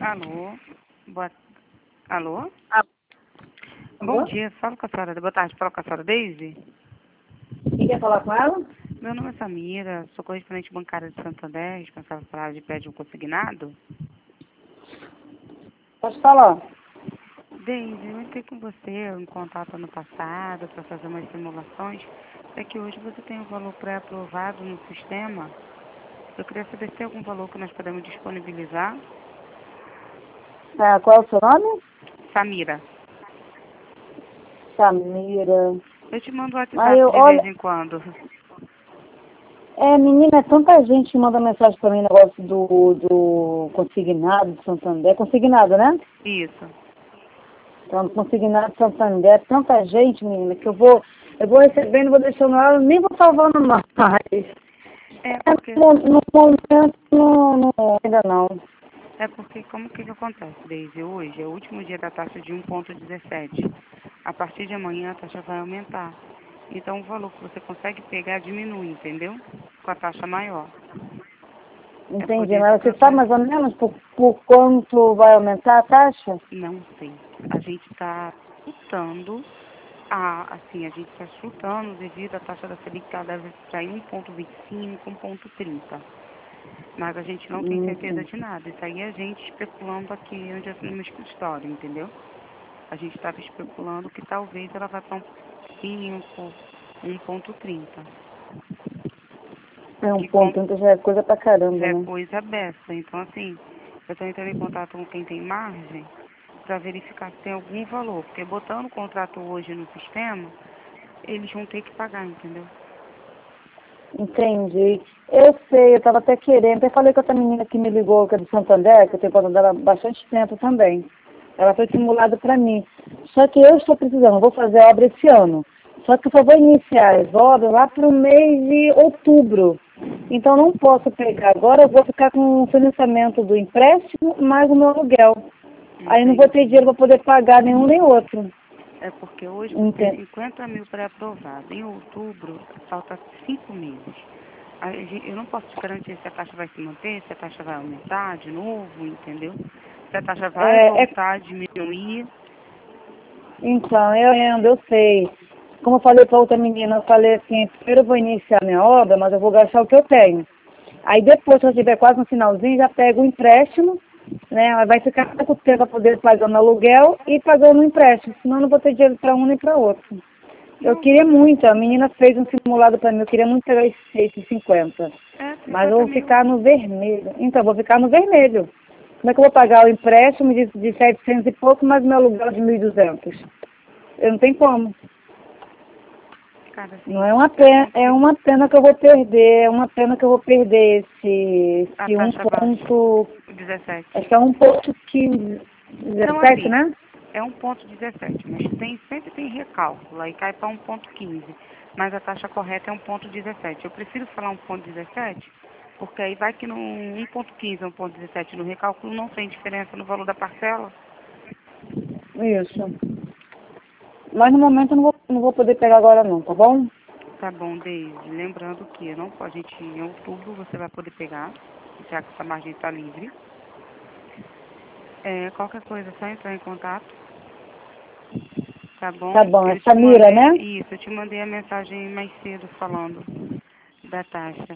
Alô? Boa... Alô? Ah, Bom alô? dia, fala com a senhora. Boa tarde, fala com a senhora Daisy. Quem quer falar com ela? Meu nome é Samira, sou correspondente bancária de Santander, responsável pela área de pede um consignado. Pode falar. Daisy, eu entrei com você em contato ano passado para fazer umas simulações. É que hoje você tem um valor pré-aprovado no sistema. Eu queria saber se tem algum valor que nós podemos disponibilizar. Ah, qual é o seu nome? Samira, Samira. eu te mando o Mas WhatsApp de vez olha, em quando. menina, é tanta gente que manda mensagem pra mim, negócio do consignado de Santander. É consignado, né? Isso. Então, consignado de Santander, tanta gente, menina, que eu vou recebendo, vou deixando ela, nem vou salvando mais. É porque No momento, ainda não. É porque, como que acontece, Daisy? Hoje é o último dia da taxa de 1,17. A partir de amanhã a taxa vai aumentar. Então o valor que você consegue pegar diminui, entendeu? Com a taxa maior. É por Entendi, isso mas que você eu tô... sabe mais ou menos por quanto vai aumentar a taxa? Não sei. A gente está chutando, assim, a gente está chutando devido à taxa da Selic que ela deve sair 1,25, 1,30. Mas a gente não tem certeza Sim. de nada. Isso aí é a gente especulando aqui onde é no meu escritório, entendeu? A gente estava especulando que talvez ela vá para 1,5, 1,30. É um Que com, ponto, então já é coisa pra caramba, já é né? coisa beça. Então, assim, eu estou entrando em contato com quem tem margem para verificar se tem algum valor. Porque botando o contrato hoje no sistema, eles vão ter que pagar, entendeu? Entendi. Eu sei, eu estava até querendo, até falei com outra menina que me ligou, que é do Santander, que eu tenho contato dela há bastante tempo também. Ela foi simulada para mim. Só que eu estou precisando, vou fazer a obra esse ano. Só que eu só vou iniciar as obras lá para o mês de outubro. Então não posso pegar agora, eu vou ficar com o financiamento do empréstimo mais o meu aluguel. Aí não vou ter Entendi. dinheiro para poder pagar nenhum nem outro. É porque hoje você tem Entende? 50 mil pré-aprovados. Em outubro, falta 5 meses. Eu não posso te garantir se a taxa vai se manter, se a taxa vai aumentar de novo, entendeu? Se a taxa vai É, voltar a diminuir. então, eu sei. Como eu falei para outra menina, eu falei assim, primeiro eu vou iniciar minha obra, mas eu vou gastar o que eu tenho. Aí depois, se eu estiver quase no finalzinho, já pego o empréstimo, né? Vai ficar pouco tempo para poder pagar no aluguel e pagando o empréstimo, senão eu não vou ter dinheiro para um nem para outro. Eu Não, queria muito, a menina fez um simulado para mim, eu queria muito pegar esses 50. é Mas eu 50 vou mil. ficar no vermelho. Então, eu vou ficar no vermelho. Como é que eu vou pagar o empréstimo de 700 e pouco, mais meu aluguel de 1.200? Eu não tenho como. Cara, Não assim, é uma pena que eu vou perder, é uma pena que eu vou perder a esse um taxa baixa, ponto, acho 17. que é 1,15, Não, 17, assim, né? é 1,17, mas sempre tem recálculo, aí cai para 1,15. Mas a taxa correta é 1,17. Eu prefiro falar 1,17, porque aí vai que no 1,15 ou 1,17 no recálculo não tem diferença no valor da parcela. Isso. Mas no momento eu não vou poder pegar agora não, tá bom? Tá bom, Deise. Lembrando que não, a gente, em outubro você vai poder pegar, já que essa margem está livre. Qualquer coisa, é só entrar em contato, tá Tá bom? bom, é Eu te Samira, mandei, né? isso, eu te mandei a mensagem mais cedo falando da taxa.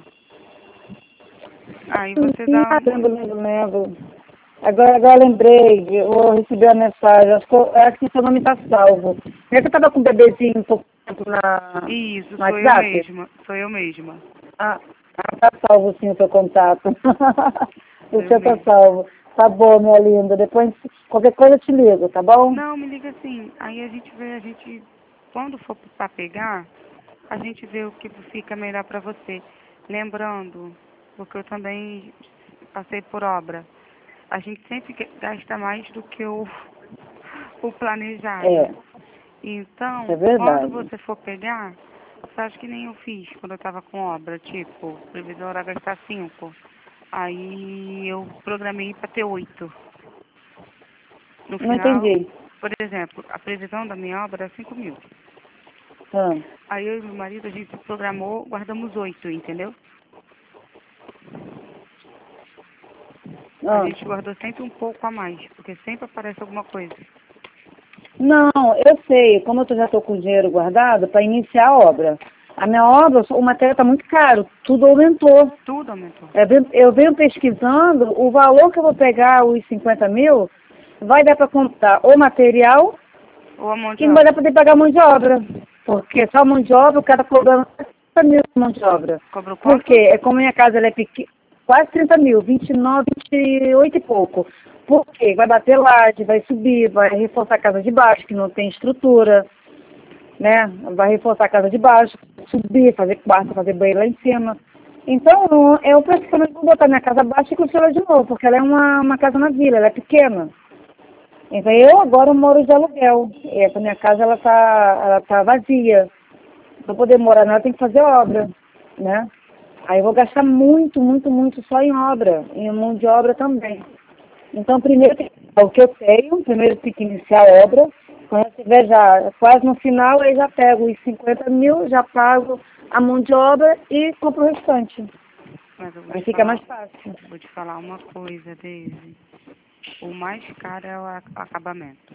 Aí você dá uma... Lembro. Agora eu lembrei, eu recebi a mensagem, acho que seu nome tá salvo. É que eu tava com um bebezinho um pouco tempo Isso, no sou eu WhatsApp? mesma, sou eu mesma, Ah, tá salvo sim o seu contato. sou O eu seu tá mesma. salvo. Tá bom, minha linda. Depois, qualquer coisa eu te ligo, tá bom? Não, me liga assim, aí quando for para pegar, a gente vê o que fica melhor para você. Lembrando, porque eu também passei por obra, a gente sempre gasta mais do que o planejado. É, é Então, quando verdade. você for pegar, faz que nem eu fiz quando eu estava com obra, tipo, previsão era gastar 5. Aí eu programei para ter 8. No Não final, entendi. por exemplo, a previsão da minha obra era 5 mil. Ah, Aí eu e meu marido, a gente programou, guardamos 8, entendeu? A Ah. gente guardou sempre um pouco a mais, porque sempre aparece alguma coisa. Não, eu sei, como eu já estou com o dinheiro guardado para iniciar a obra. A minha obra, o material está muito caro, tudo aumentou. Tudo aumentou. Eu venho pesquisando, o valor que eu vou pegar, os 50 mil, vai dar para comprar o material Ou a mão de e não vai obra. dar para poder pagar a mão de obra. Porque só a mão de obra, o cara cobrando 30 mil de mão de obra. Cobrou quanto? Porque, como minha casa ela é pequena, quase 30 mil, 29, 28 e pouco. Porque vai bater laje, vai subir, vai reforçar a casa de baixo, que não tem estrutura, né? Vai reforçar a casa de baixo, subir, fazer quarto, fazer banheiro lá em cima. Então, eu praticamente vou botar minha casa abaixo e construir ela de novo, porque ela é uma casa na vila, ela é pequena. Então, eu agora moro de aluguel. E essa minha casa, ela tá vazia. Para poder morar nela, tem que fazer obra, né? Aí eu vou gastar muito, muito, muito só em obra, em mão de obra também. Então, primeiro tem que o que eu tenho, primeiro tem que iniciar a obra. Quando eu estiver já quase no final, aí já pego os 50 mil, já pago a mão de obra e compro o restante. Mas eu vou Aí te fica falar, mais fácil. vou te falar uma coisa, Daisy. O mais caro é o acabamento.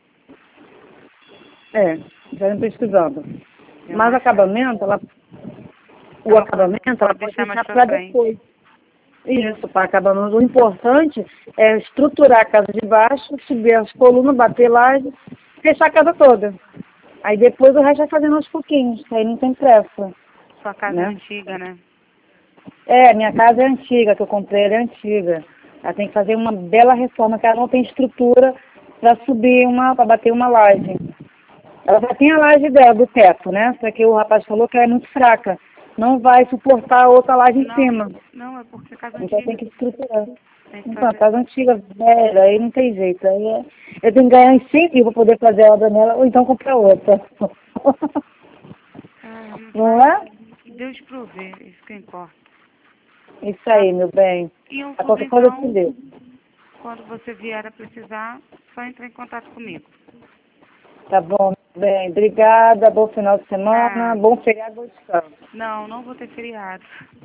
É, já ando pesquisando. É o Mas o mais caro. acabamento, É o uma coisa, acabamento, ela pode pode deixar mais deixar pra para frente. depois. Isso, para acabamento. O importante é estruturar a casa de baixo, subir as colunas, bater laje, fechar a casa toda. Aí depois o resto vai fazendo aos pouquinhos, aí não tem pressa, Sua casa é né? antiga, né? É, minha casa é antiga, que eu comprei, ela é antiga. Ela tem que fazer uma bela reforma, que ela não tem estrutura para subir para bater uma laje. Ela já tem a laje dela, do teto, né? Só que o rapaz falou que ela é muito fraca. Não vai suportar outra laje em Não, cima. não, é porque é casa Então tem antiga. que estruturar. Tem que Então, a fazer. casa antiga, velha, aí não tem jeito. Eu tenho que ganhar uns 100 mil para poder fazer a obra nela, ou então comprar outra. Ah, Não é? Deus prover, isso que importa. Isso Tá? aí, meu bem. E um A tudo qualquer coisa eu te então, dê. quando você vier a precisar, só entre em contato comigo. Tá bom, meu bem. Obrigada, bom final de semana, Tá? bom feriado, bom descanso. Não, não vou ter feriado.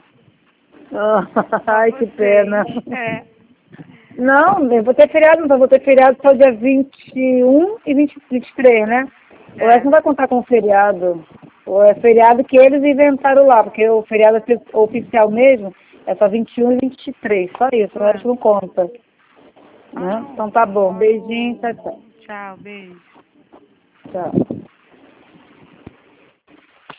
Só Ai, que vocês. pena. É. Não, eu vou ter feriado, não. Vou ter feriado só dia 21 e 23, né? O resto É. não vai contar com feriado. Ou é feriado que eles inventaram lá, porque o feriado oficial mesmo é só 21 e 23, só isso, o Ué. resto não conta. Ah, Né? não. Então tá Eu bom, beijinho, moro. tchau, tchau. Tchau, beijo. Tchau.